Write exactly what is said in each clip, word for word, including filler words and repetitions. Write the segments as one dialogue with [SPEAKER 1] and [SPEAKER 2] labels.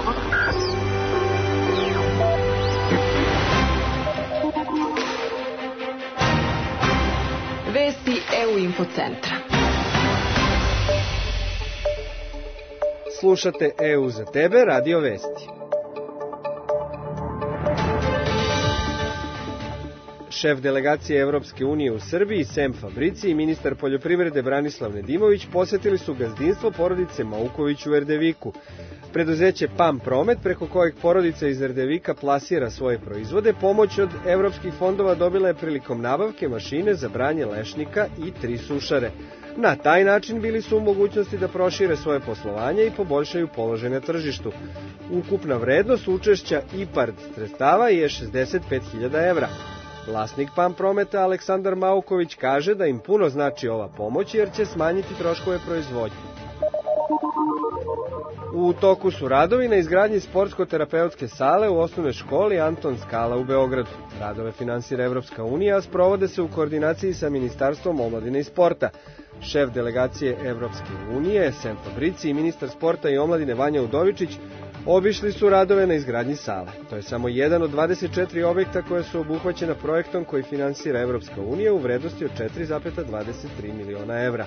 [SPEAKER 1] Vesti E U Infocentra.
[SPEAKER 2] Slušate E U za tebe, radio vesti. Šef delegacije Evropske unije u Srbiji, Sem Fabrici, i ministar poljoprivrede Branislav Nedimović posjetili su gazdinstvo porodice Mauković u Erdeviku. Preduzeće P A M Promet, preko kojeg porodica iz Erdevika plasira svoje proizvode, pomoć od evropskih fondova dobila je prilikom nabavke mašine za branje lešnika i tri sušare. Na taj način bili su u mogućnosti da prošire svoje poslovanje i poboljšaju položaj na tržištu. Ukupna vrednost učešća IPARD sredstava je šezdeset pet hiljada evra. Vlasnik P A M Prometa Aleksandar Mauković kaže da im puno znači ova pomoć jer će smanjiti troškove proizvodnje. U toku su radovi na izgradnji sportsko-terapeutske sale u osnovnoj školi Anton Skala u Beogradu. Radove finansira Evropska unija, a sprovode se u koordinaciji sa Ministarstvom omladine i sporta. Šef delegacije Evropske unije, Sem Fabrici, i ministar sporta i omladine Vanja Udovičić obišli su radove na izgradnji sale. To je samo jedan od dvadeset četiri objekta koje su obuhvaćena projektom koji finansira Evropska unija u vrednosti od četiri zarez dvadeset tri miliona evra.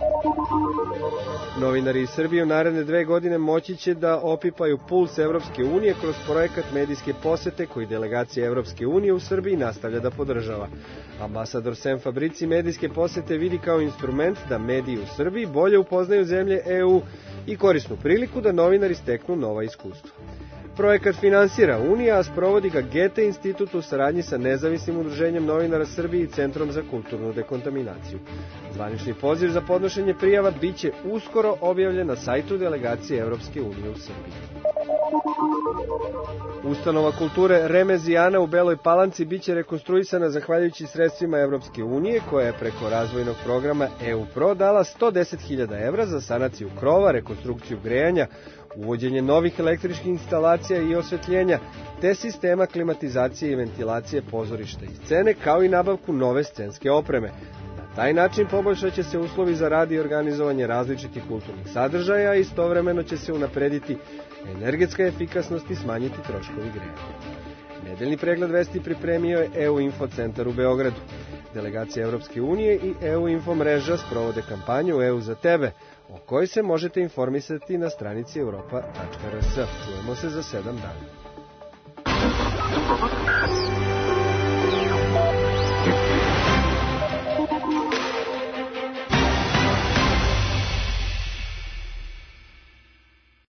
[SPEAKER 2] Novinari iz Srbije u naredne dve godine moći će da opipaju puls Evropske unije kroz projekat medijske posete koji delegacija Evropske unije u Srbiji nastavlja da podržava. Ambasador Sem Fabrici medijske posete vidi kao instrument da mediji u Srbiji bolje upoznaju zemlje E U i korisnu priliku da novinari steknu nova iskustva. Projekat finansira Unija, a sprovodi ga Gete institut u saradnji sa Nezavisnim udruženjem novinara Srbije i Centrom za kulturnu dekontaminaciju. Zvanični poziv za podnošenje prijava biće uskoro objavljen na sajtu delegacije Evropske unije u Srbiji. Ustanova kulture Remezijana u Beloj Palanci biće rekonstruisana zahvaljujući sredstvima Evropske unije, koja je preko razvojnog programa E U Pro dala sto deset hiljada evra za sanaciju krova, rekonstrukciju grejanja, uvođenje novih električkih instalacija i osvetljenja, te sistema klimatizacije i ventilacije pozorišta i scene, kao i nabavku nove scenske opreme. Na taj način poboljšat će se uslovi za rad i organizovanje različitih kulturnih sadržaja, a istovremeno će se unaprediti energetska efikasnost i smanjiti troškovi grejanja. Nedeljni pregled vesti pripremio je E U Infocentar u Beogradu. Delegacija Evropske unije i E U Info mreža sprovode kampanju E U za tebe, o kojoj se možete informisati na stranici europa tačka r s. Čujemo se za sedam dana.